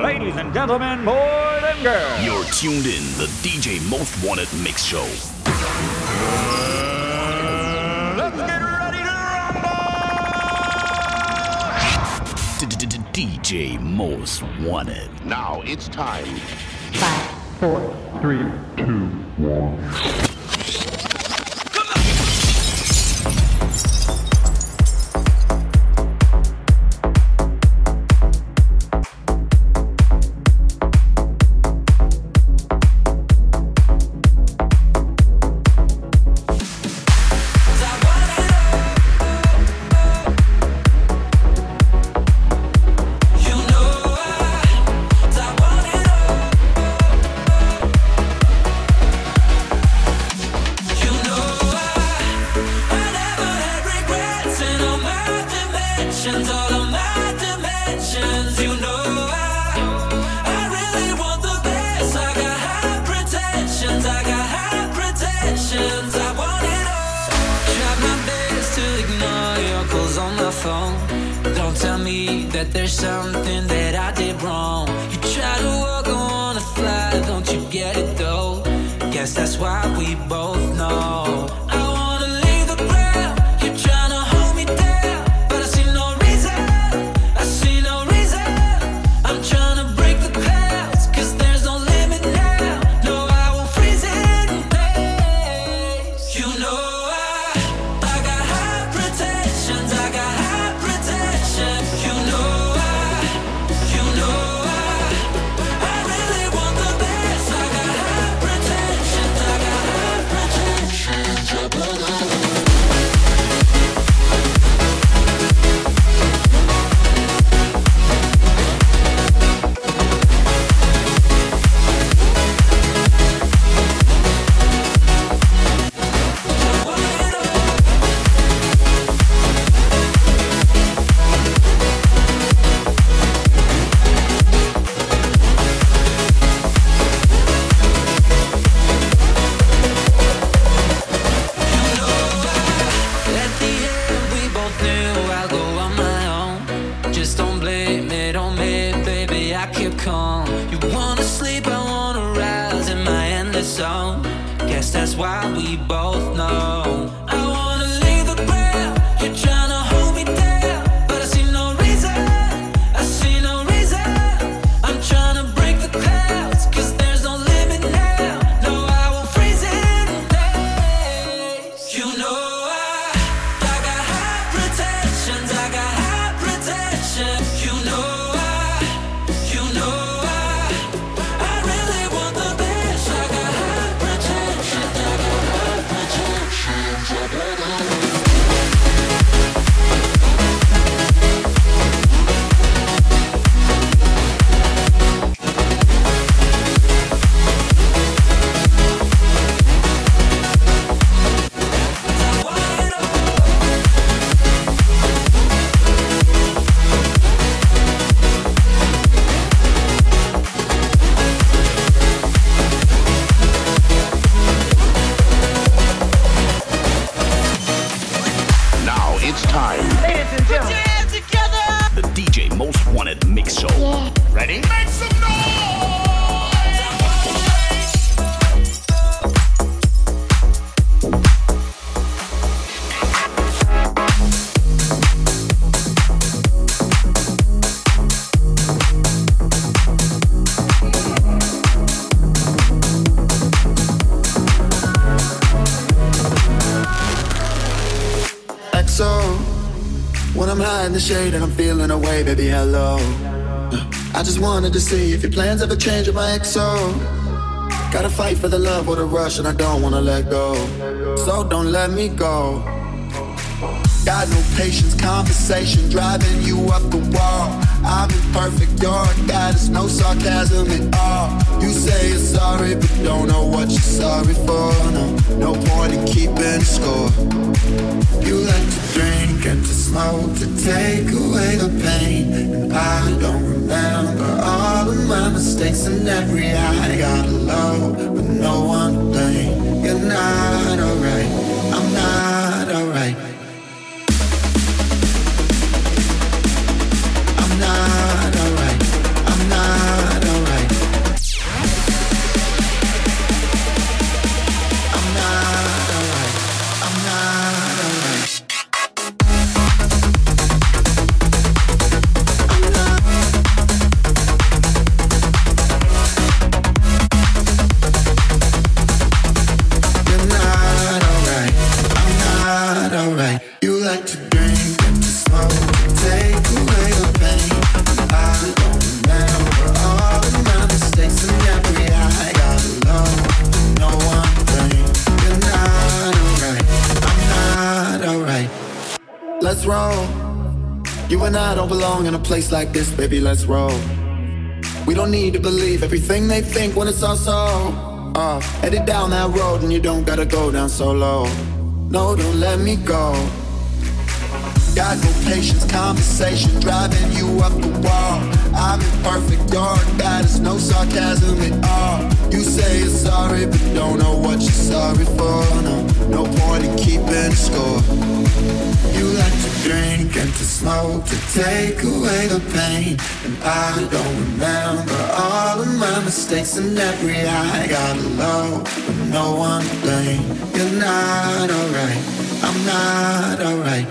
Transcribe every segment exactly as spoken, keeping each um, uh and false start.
Ladies and gentlemen, boys and girls. You're tuned in the D J Most Wanted Mix Show. Let's get ready to rumble! D J Most Wanted. Now it's time. Five, four, three, two, one. There's something that I did wrong. You try to walk, I wanna fly. Don't you get it though? Guess that's why we both know. I wanna leave the ground. You're trying to hold me down, but I see no reason. I see no reason. I'm trying to break the clouds, cause there's no limit now. No, I won't freeze in place. You know I, I got high pretensions. I got high pretensions. You know. That's why we both know. I wanna leave the ground. You're trying to hold me down, but I see no reason. I see no reason. I'm trying to break the clouds, cause there's no limit now. No, I won't freeze in place. You know I, I got high pretensions. I got high pretensions. You know I, you know I, I really want the best. I got high pretensions. In the shade and I'm feeling away, baby, hello. I just wanted to see if your plans ever change with my X O. Gotta fight for the love or the rush and I don't wanna let go. So don't let me go. Got no patience, conversation driving you up the wall. I'm imperfect, you're a goddess, no sarcasm at all. You say you're sorry, but don't know what you're sorry for. No, no point in keeping score. You like to drink and to smoke to take away the pain, and I don't remember all of my mistakes and every high. Got a low, but no one to blame. You're not alright, I'm not alright. I'm not alright, I'm not In a place like this, baby, let's roll. We don't need to believe everything they think when it's all so uh, headed down that road and you don't gotta go down so low. No, don't let me go. Got no patience, conversation driving you up the wall. I'm imperfect, you're bad, it's no sarcasm at all. You say you're sorry, but don't know what you're sorry for. No, no point in keeping score. You like to drink and to smoke to take away the pain, and I don't remember all of my mistakes and every high. Got low, but no one to blame. You're not alright, I'm not alright.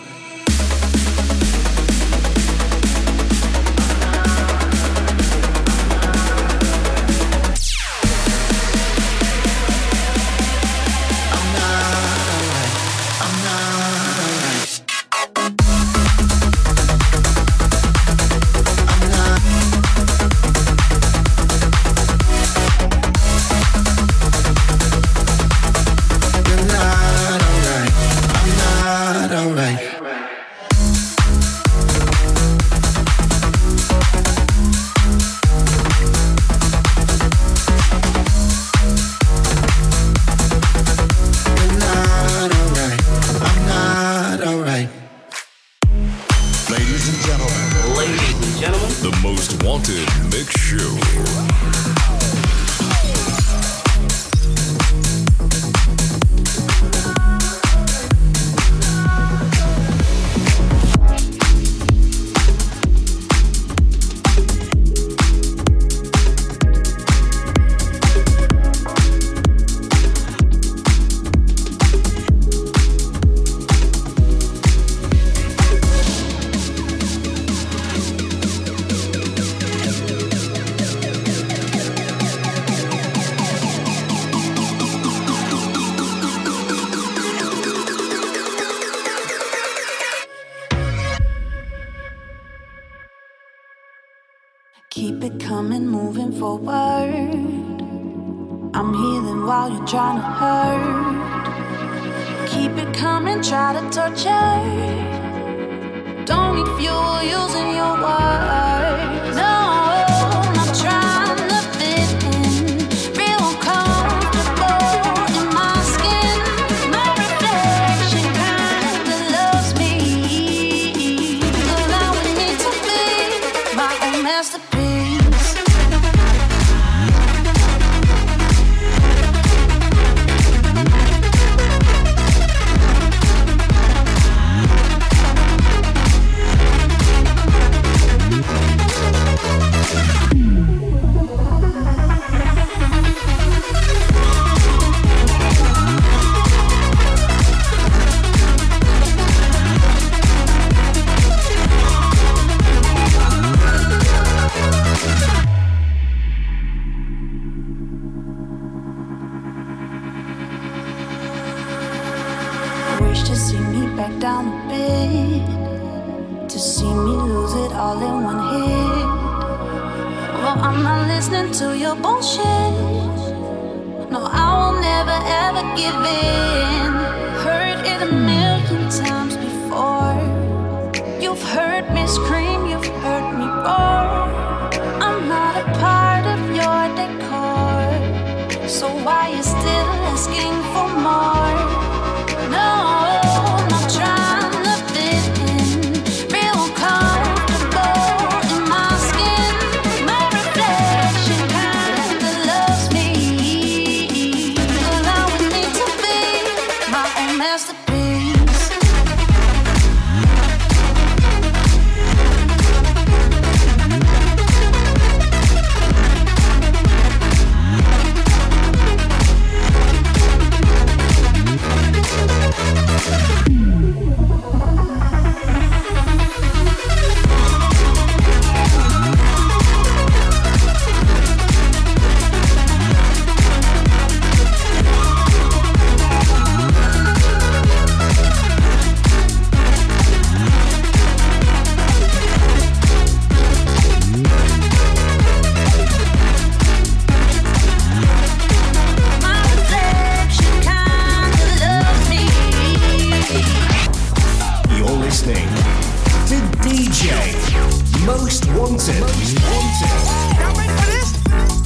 Keep it coming, moving forward. I'm healing while you're trying to hurt. Keep it coming, try to torture. Don't need fuel using your words. No, I'm not trying to fit in. Real uncomfortable in my skin. My reflection kinda loves me, allowing me to be my own masterpiece. Down a bit to see me lose it all in one hit. Well, I'm not listening to your bullshit. No, I will never ever give in. Heard it a million times before. You've heard me scream, you've heard me roar. I'm not a part of your decor, so why you still asking for more? No. Most Wanted. Most Wanted. Y'all ready for this?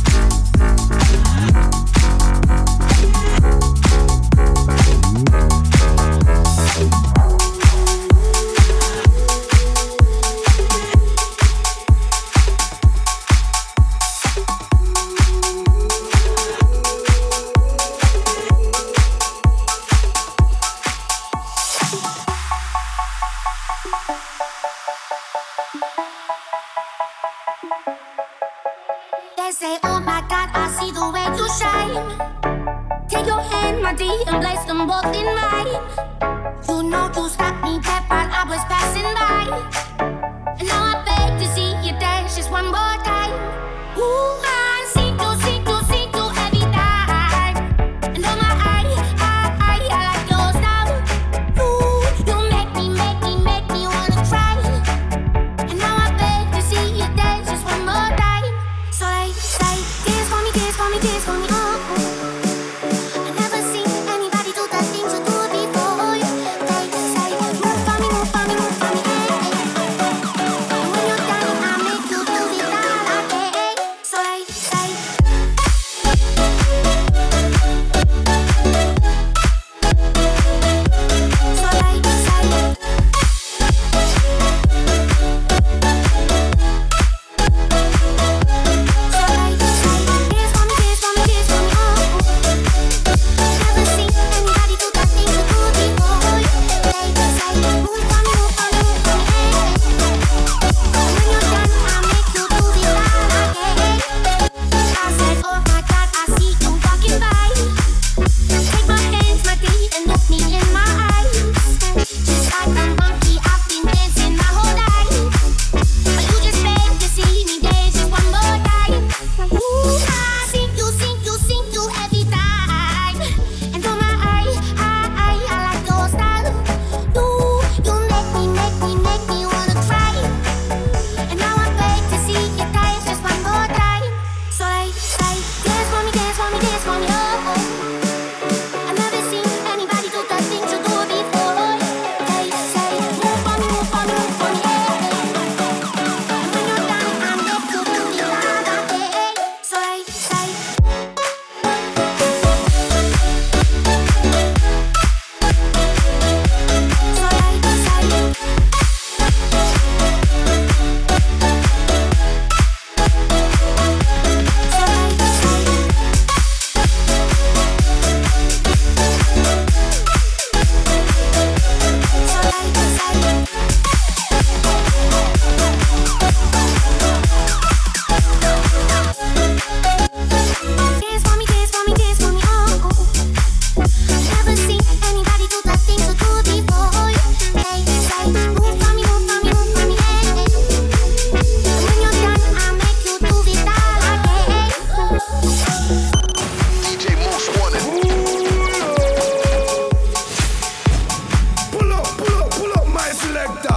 They say, oh my God, I see the way you shine. Take your hand, my dear, and place them both in mine. You know you stopped me dead while I was passing by. And now I beg to see you dance just one more time. Ooh, I see you, see you, see you every time. And oh my, I, I, I, I like your style. Ooh, you make me, make me, make me wanna cry. And now I beg to see you dance just one more time. So they say, dance for me, dance for me, dance for me, oh, oh. I never seen anybody do the things you do before. They say, move for me, move for me, move for me, eh, eh. And when you're done, I make you do it all again. So they say, so they say. Pull up, pull up, pull up my selector.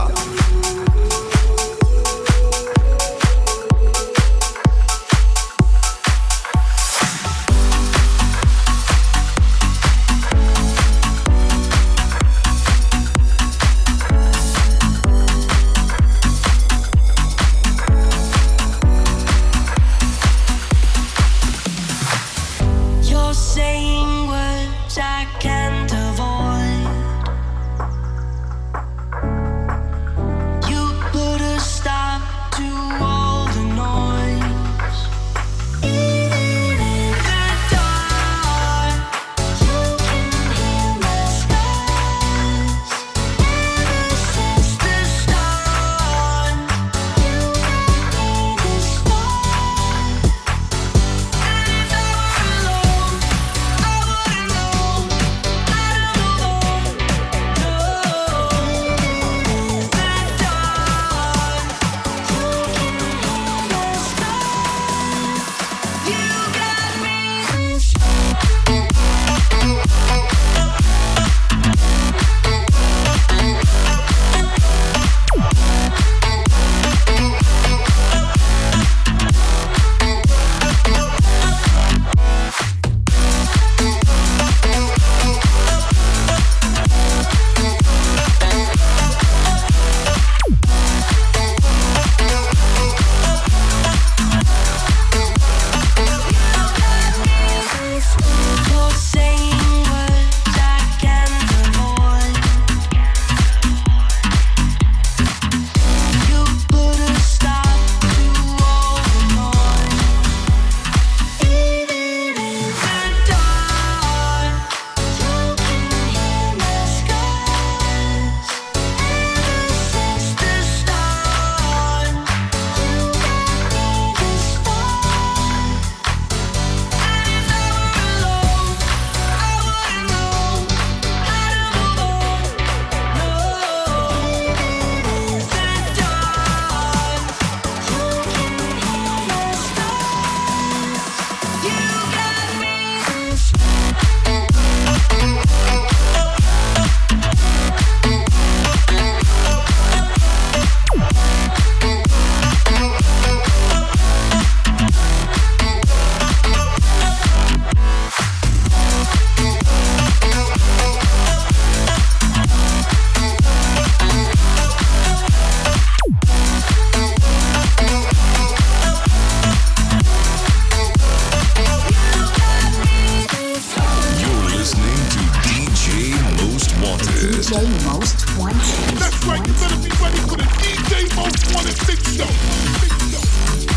D J Most Wanted. That's right, you better be ready for the D J Most Wanted Mix Show. Mix Show.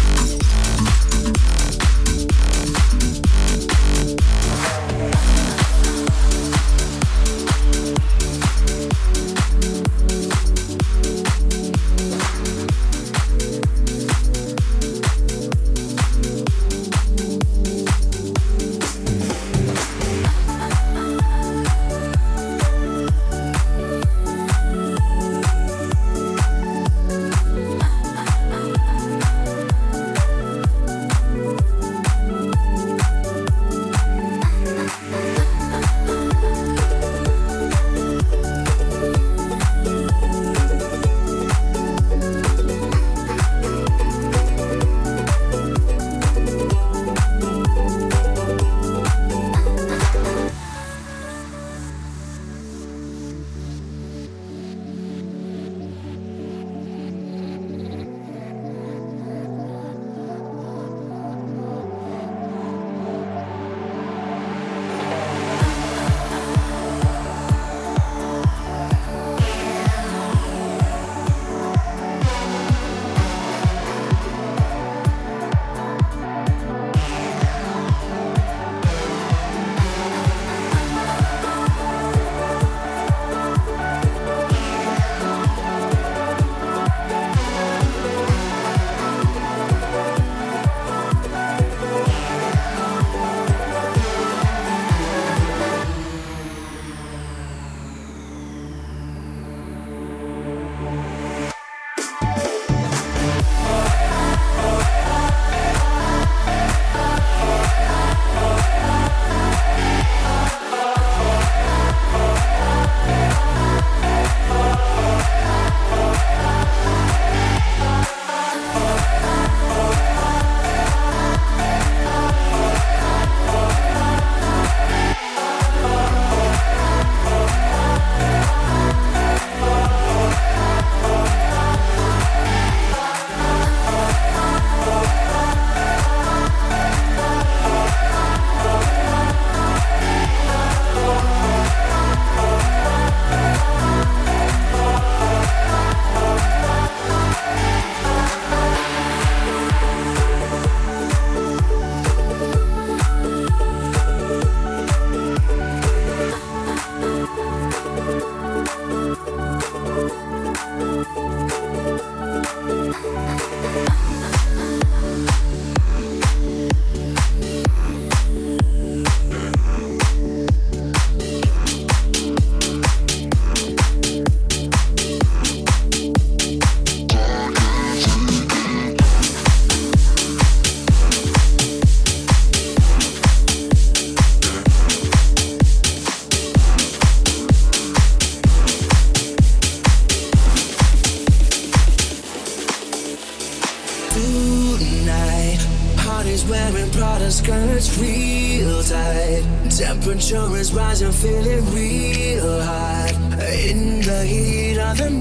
skirts real tight. Temperature is rising, feeling real hot. In the heat of the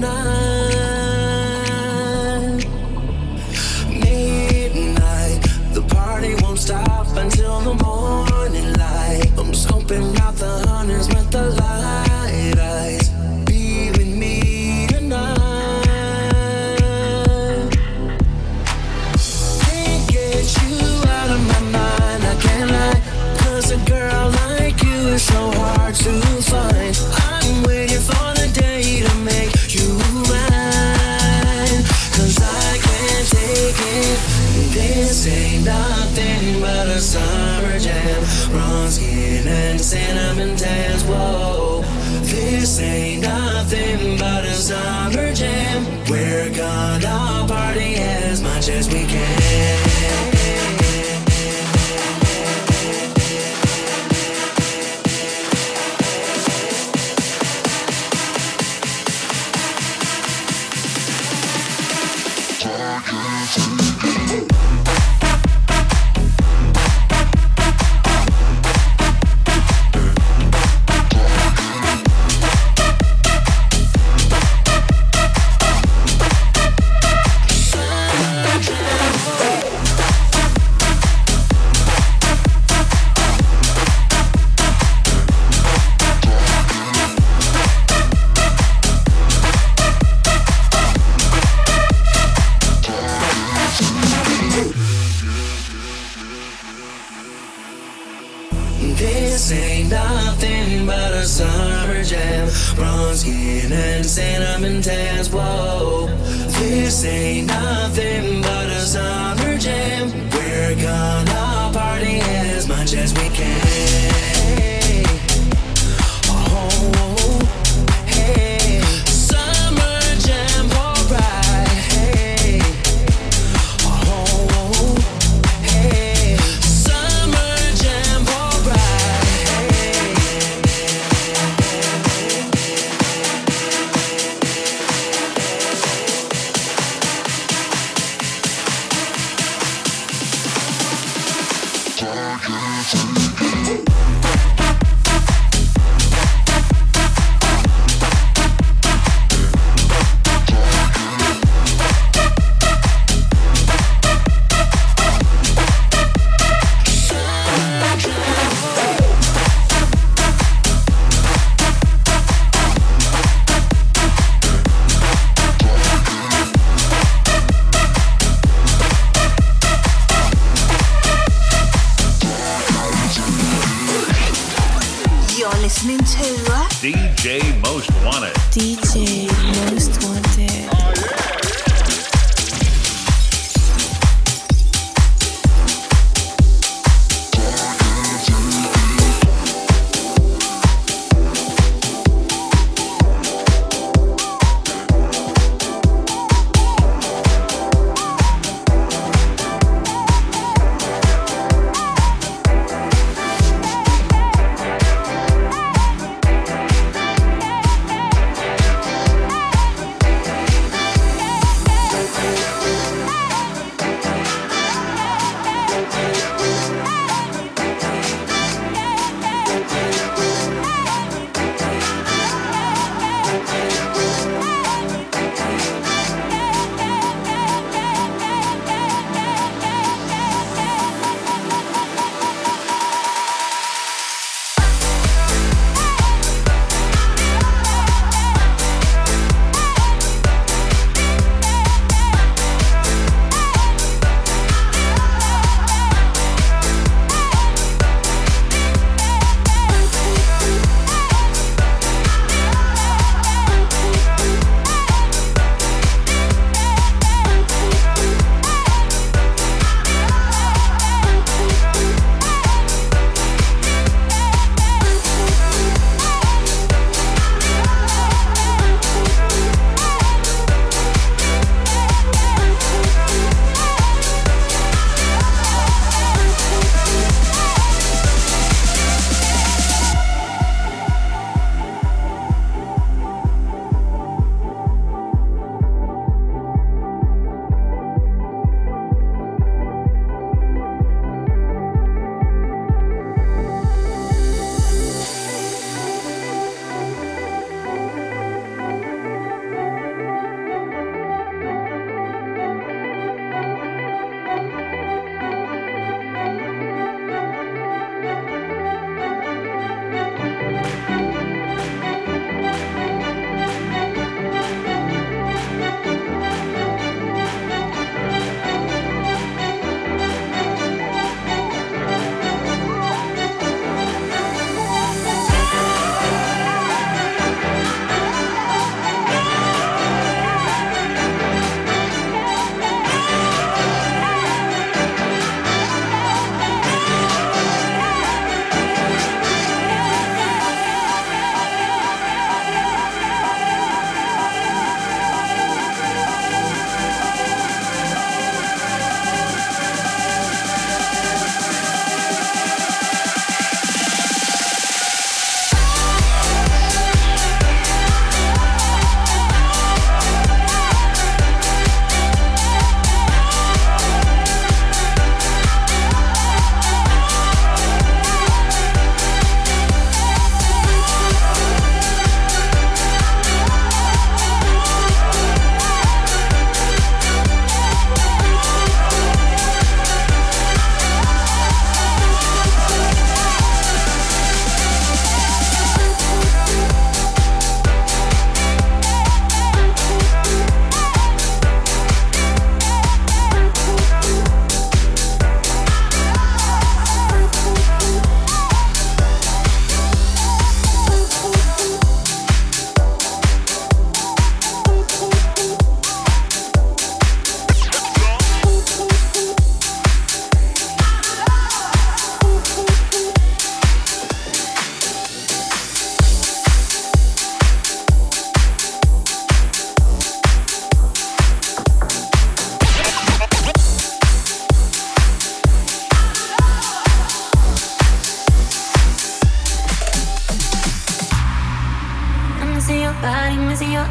night. Midnight, the party won't stop until the morning light. I'm scoping out the hunters with the light eyes. Be with me tonight. Can't get you out of my mind, I can't lie. Cause a girl like you is so hard to find. I'm waiting for the day to make you mine. Cause I can't take it. This ain't nothing but a summer jam. Wrong skin and cinnamon tans, whoa. This ain't nothing but a summer jam. We're gonna party as much as we can. skin and cinnamon tans, whoa. This ain't nothing but a summer jam. We're gonna party as much as we can. Oh, hey, summer jam, alright. Hey, oh, hey, summer jam, alright. Listening to D J Most Wanted. D J Most Wanted.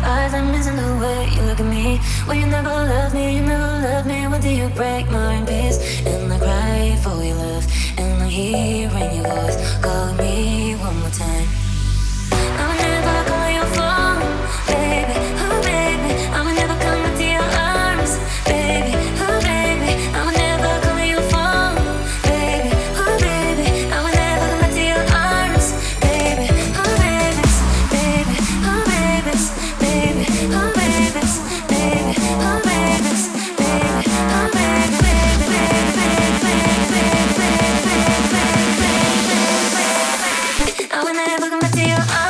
eyes, I'm missing the way you look at me. Well, you never loved me, you never loved me. When do you break my heart in peace? And I cry for your love, and I'm hearing your voice calling me one more time. I will never call your phone, baby, oh baby. I will never come into your arms, baby, oh baby. I will never call your phone, baby, oh baby. I will never come into your arms, baby, oh babies, baby, oh babies, baby, oh babies, baby, oh babies, baby, oh baby, baby, baby, baby, baby, baby, I will never come into your arms.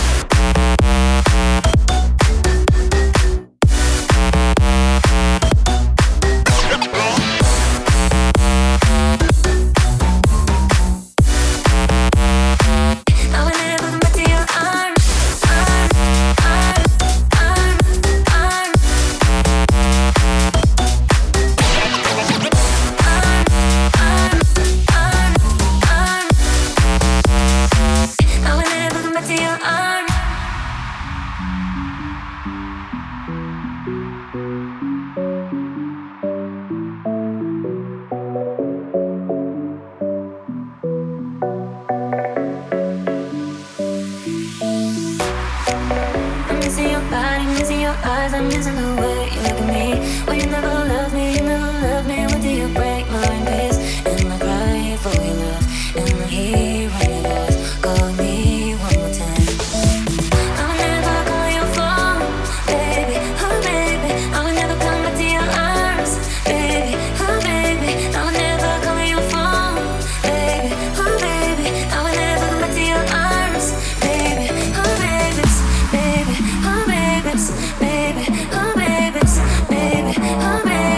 I'm missing the way you look at me. Well, you never loved me, you never loved me. When do you break my heart in peace? And I cry for your love, and I hear your voice calling me one more time. I will never call your phone, baby, oh baby. I will never come back to your arms, baby, oh baby. I will never call your phone, baby, oh baby. I will never come back to your arms, baby, oh babies, baby, oh babies, baby. Oh babies, baby, oh baby.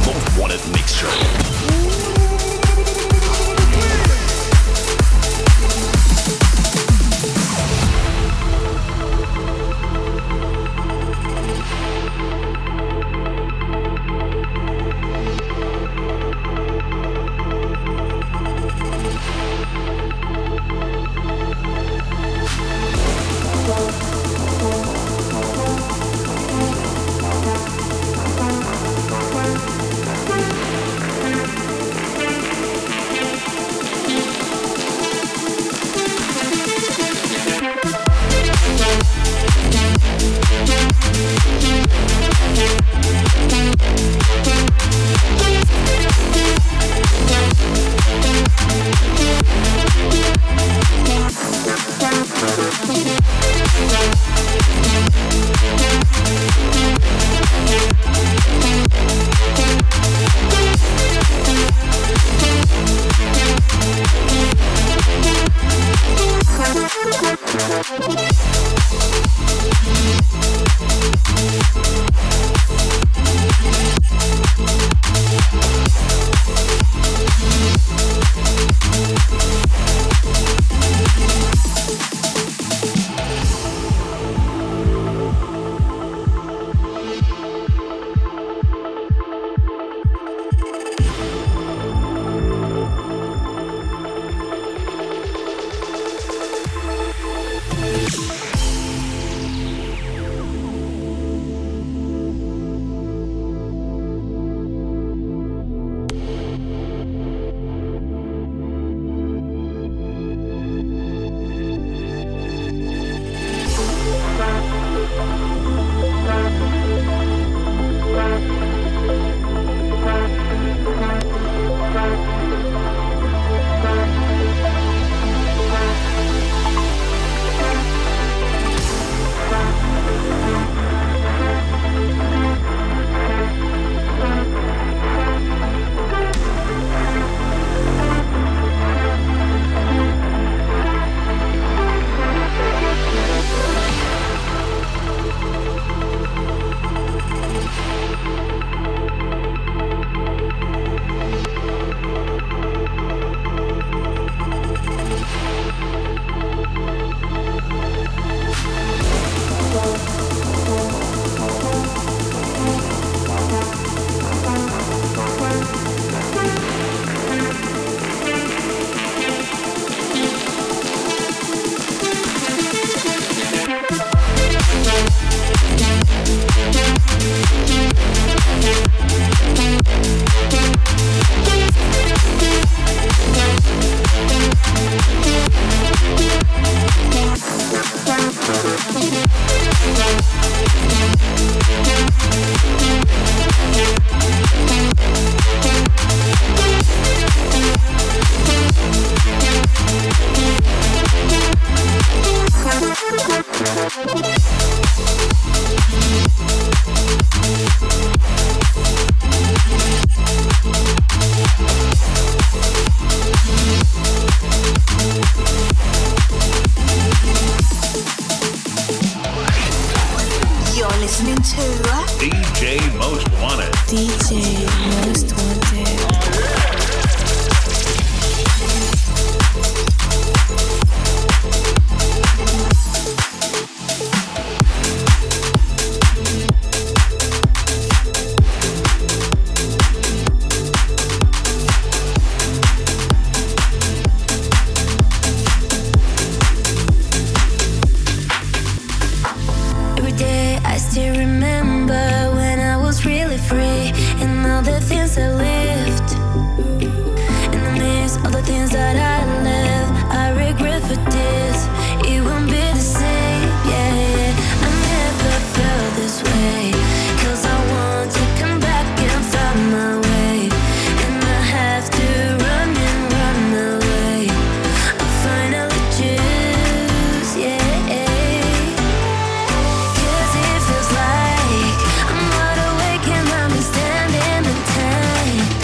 Most Wanted Mix Show.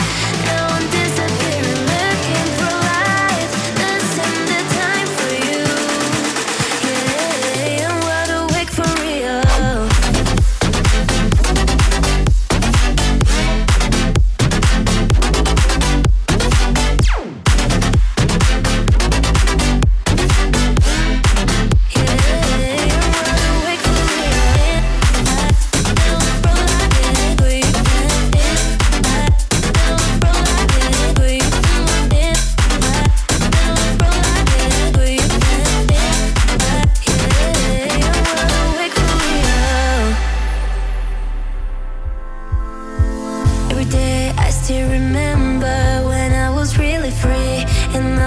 Disappearing, looking for life. This isn't the time for you.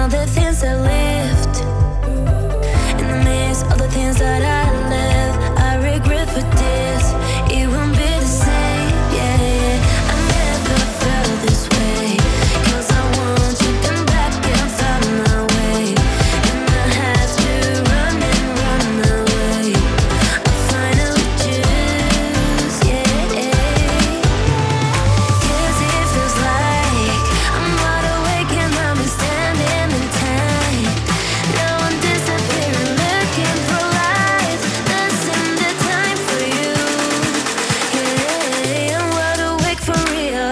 the things I lived, in the midst of the things that I left, I regret for this. It won't be the same, yeah, yeah. I never felt this way, 'cause I want you come back and find my way, and I have to run and run away. I finally choose, yeah, 'cause it feels like I'm wide awake and I'm standing in time. Now I'm disappearing, looking for life. This ain't the time for you. Yeah, I'm wide awake for real.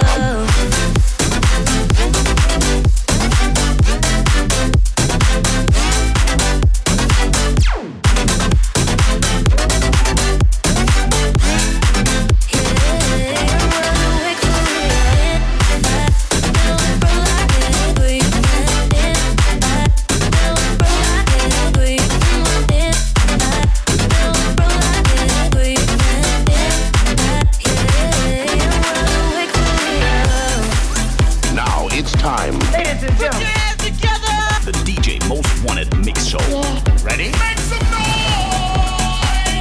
Now it's time. The D J Most Wanted Mix Show. Ready? Make some noise!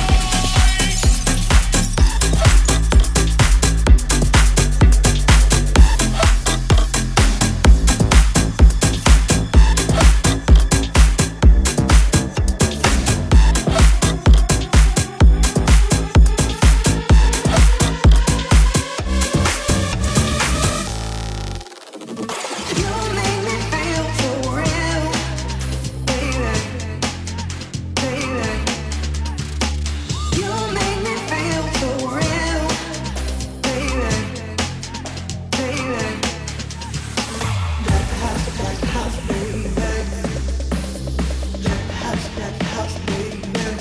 You make me feel so real, baby, baby. You make me feel so real, baby, baby. That house, that house, baby. That house, that house, baby.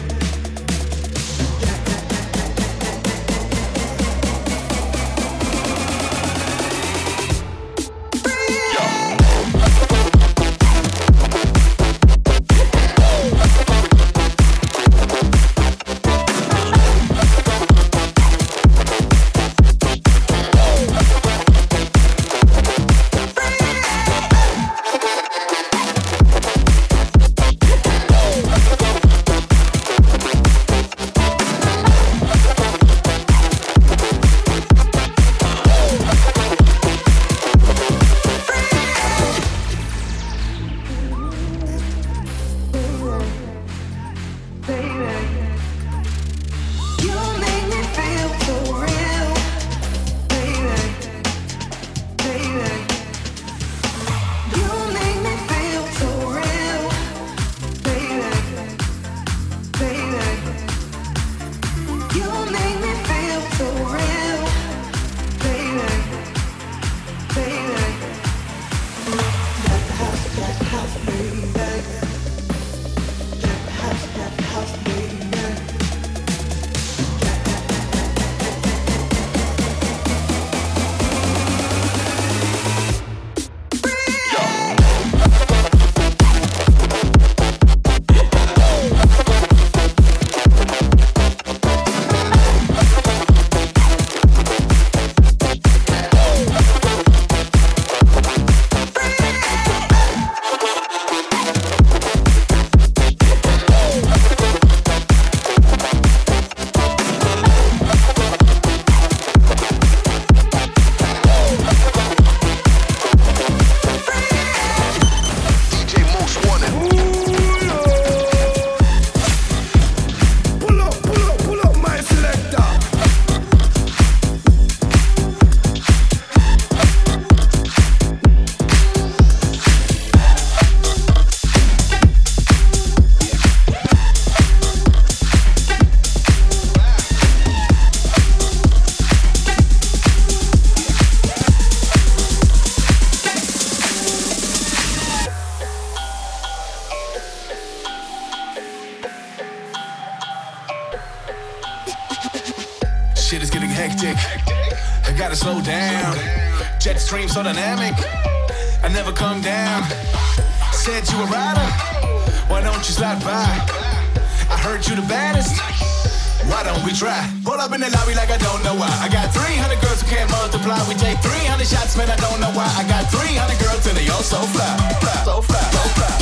You make me feel so real, baby, baby. You make me feel so real, baby, baby. You make me feel so real, baby, baby. That house, that house, baby. That house, that house, baby. D J Most Wanted. Pull up, pull up, pull up, my selector. Shit is getting hectic. I gotta slow down. Jet stream so dynamic. I never come down. Said you a rider. Why don't you slide by? I heard you the baddest. Why don't we try? Pull up in the lobby like I don't know why. I got three hundred girls who can't multiply. We take three hundred shots, man, I don't know why. I got three hundred girls and they all so fly, fly, so fly, so fly.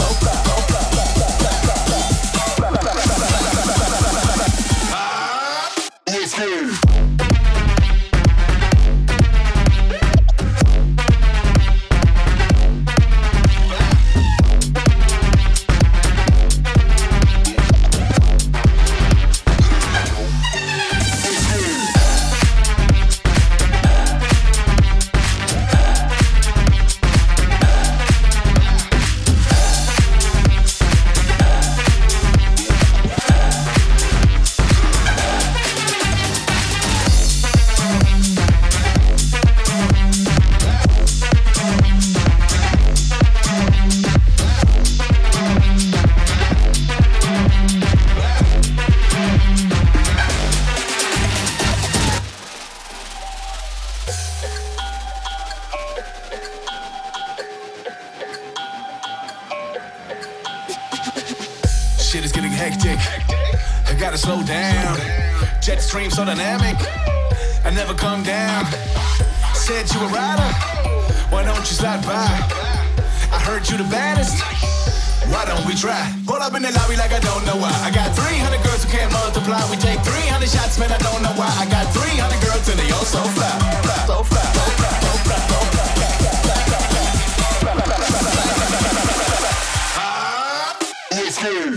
shit is getting hectic. I gotta slow down. Jet stream so dynamic. I never come down. Said you a rider. Why don't you slide by? I heard you the baddest. Why don't we try? Pull up in the lobby like I don't know why. I got three hundred girls who can't multiply. We take three hundred shots, man, I don't know why. I got three hundred girls and they all so fly. fly, so fly, so fly, so fly, so fly. Ah, let's go.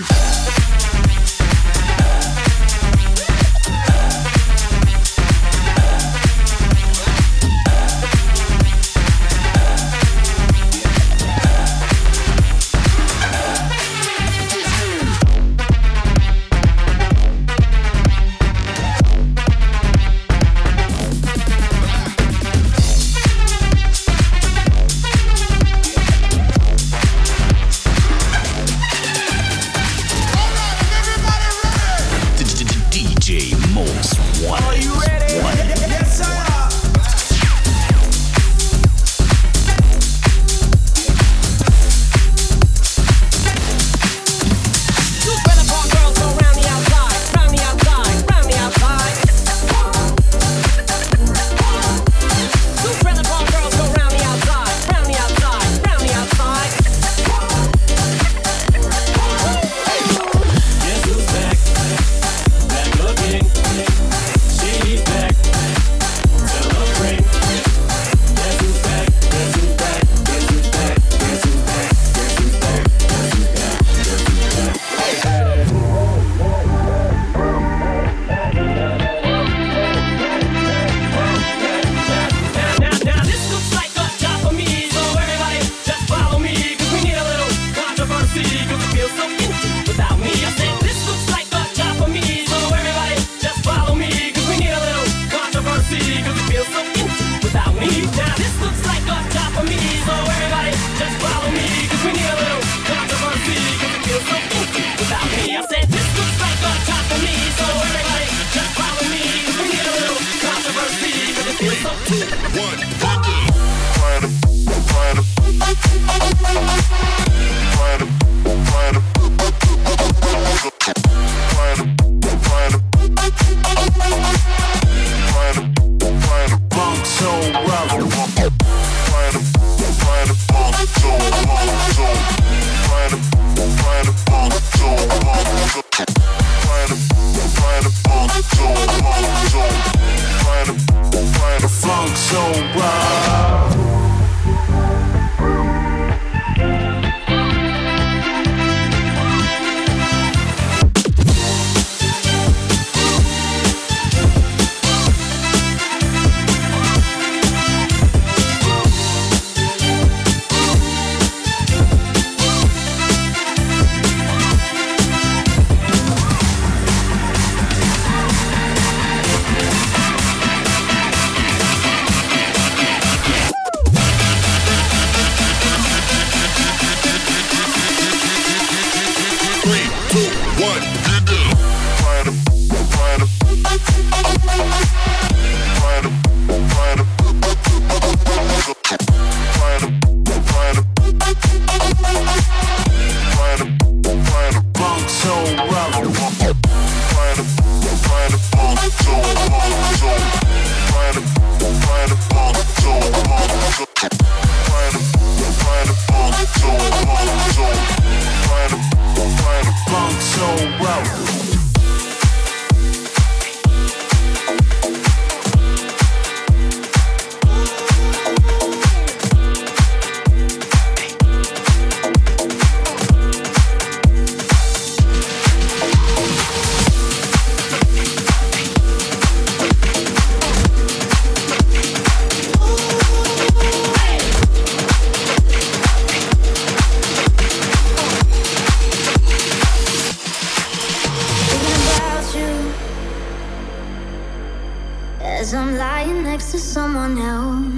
As I'm lying next to someone else,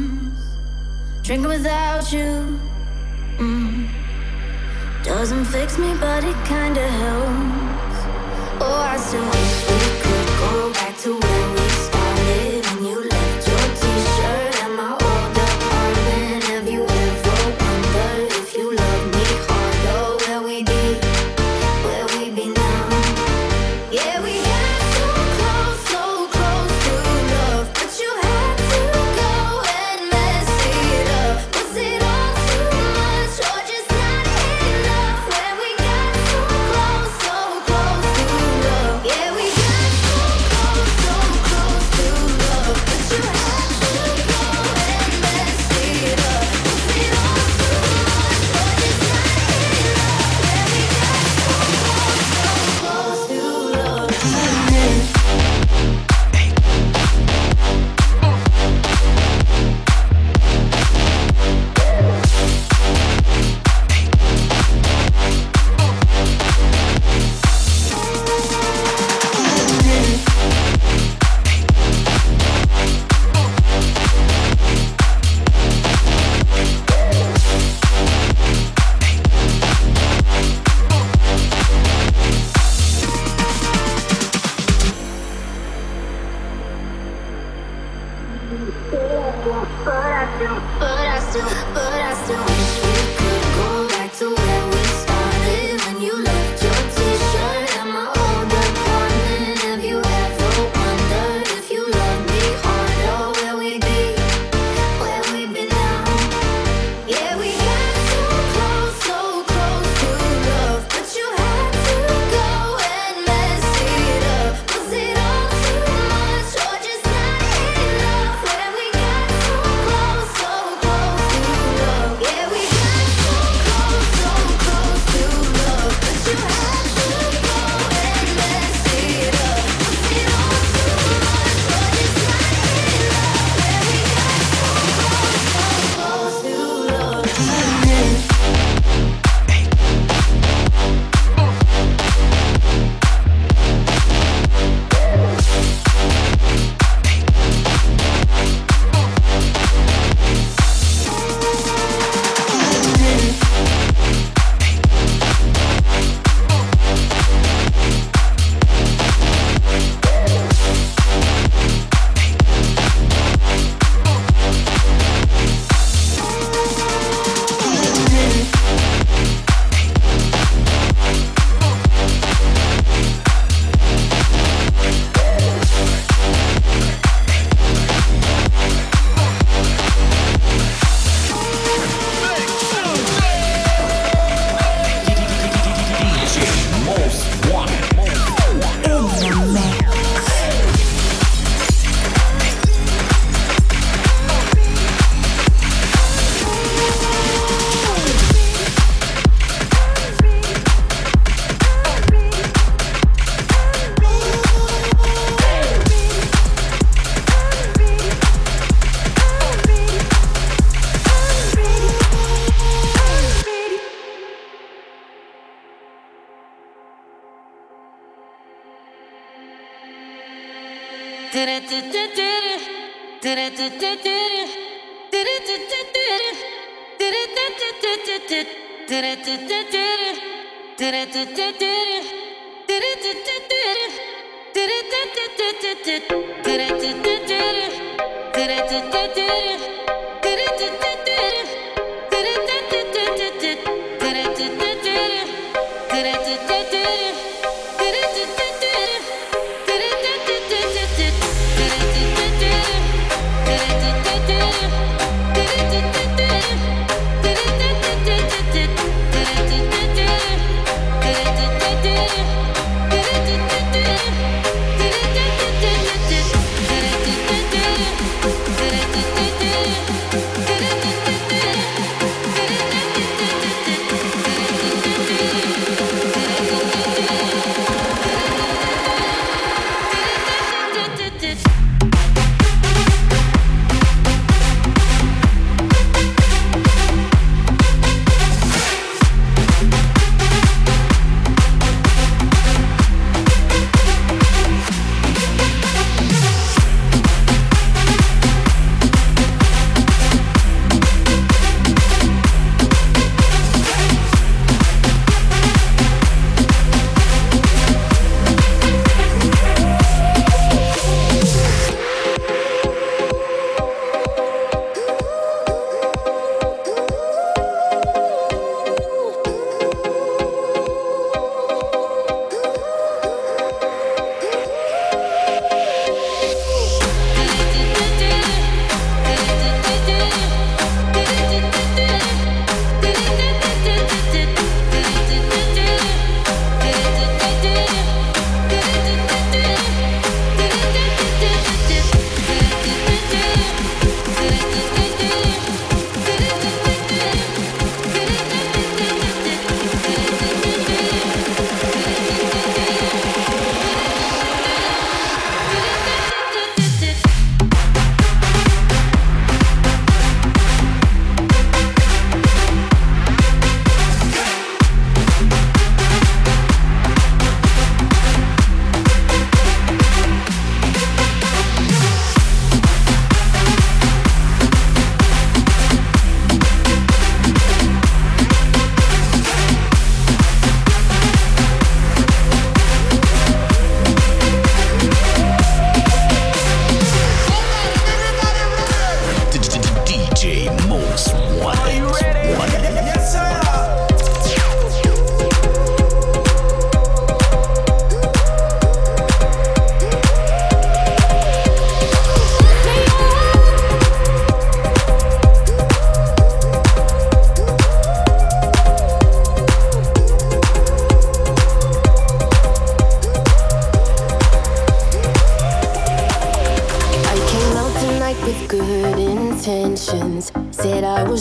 drinking without you. Mm. Doesn't fix me, but it kinda helps. Oh, I still wish we could go back to where we started. When you left your t-shirt and my old apartment. Have you ever wondered if you love me harder? Where we be, where we be Did it, did it, did it.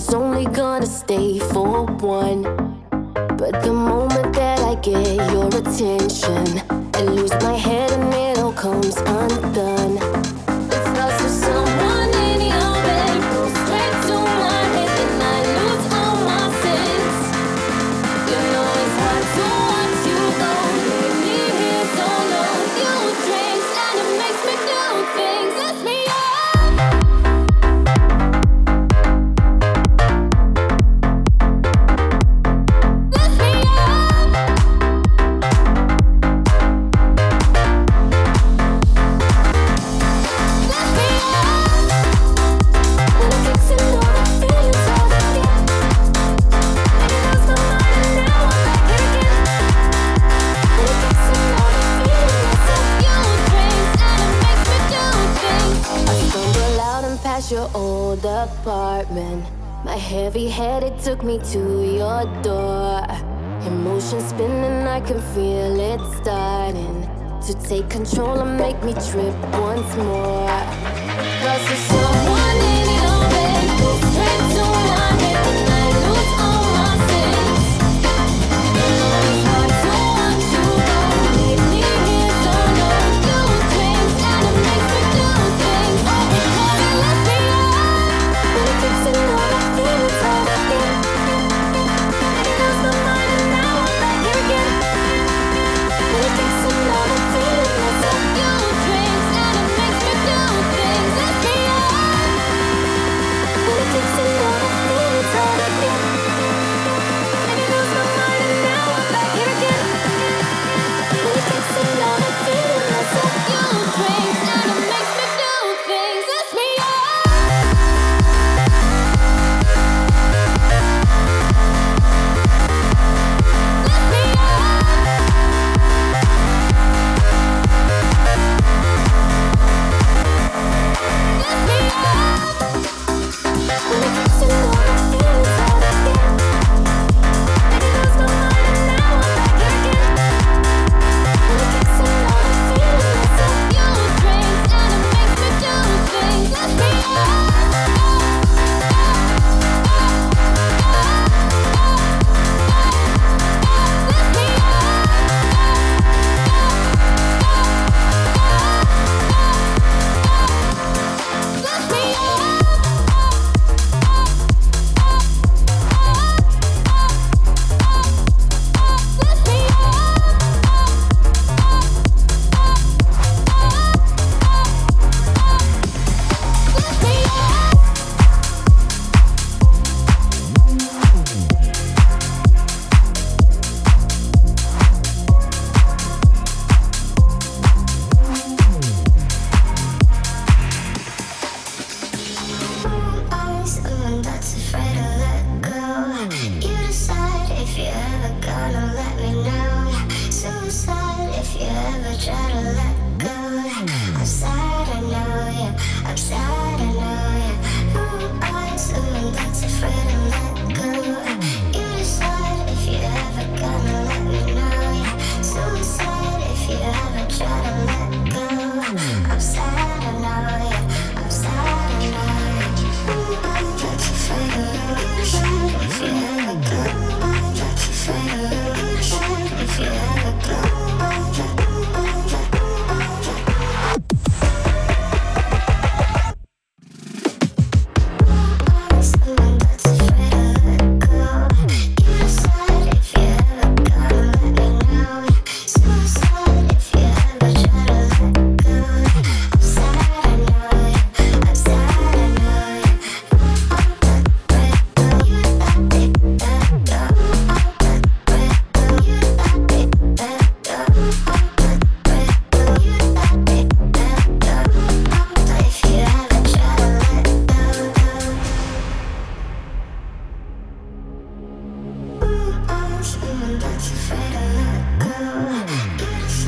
was only gonna stay for one. But the moment that I get your attention, I lose my head and it all comes undone. It starts with someone in your bed, goes straight to my head, and I lose all my sense. You know it's hard to watch you go, leave me here so long. You drinks and it makes me do things, lifts me up. Your old apartment, my heavy head, it took me to your door. Emotions spinning, I can feel it starting to take control and make me trip once more. Cause there's someone in your bed, goes straight to my head, and I lose all my sense. You know it's hard to watch you go, leave me here so long. You drinks and it makes me do things, all because it lets me fixing all the feelings out again. I lost my mind and now I'm back here again. Fixing all the feelings out. You drinks and it makes me do things, lift me up. Fixing all the feelings out again. I lost my mind and now I'm back here again. Fixing all the feelings out. You drinks and it makes me do things, lift me up.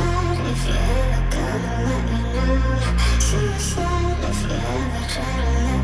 Suicide if you ever try to let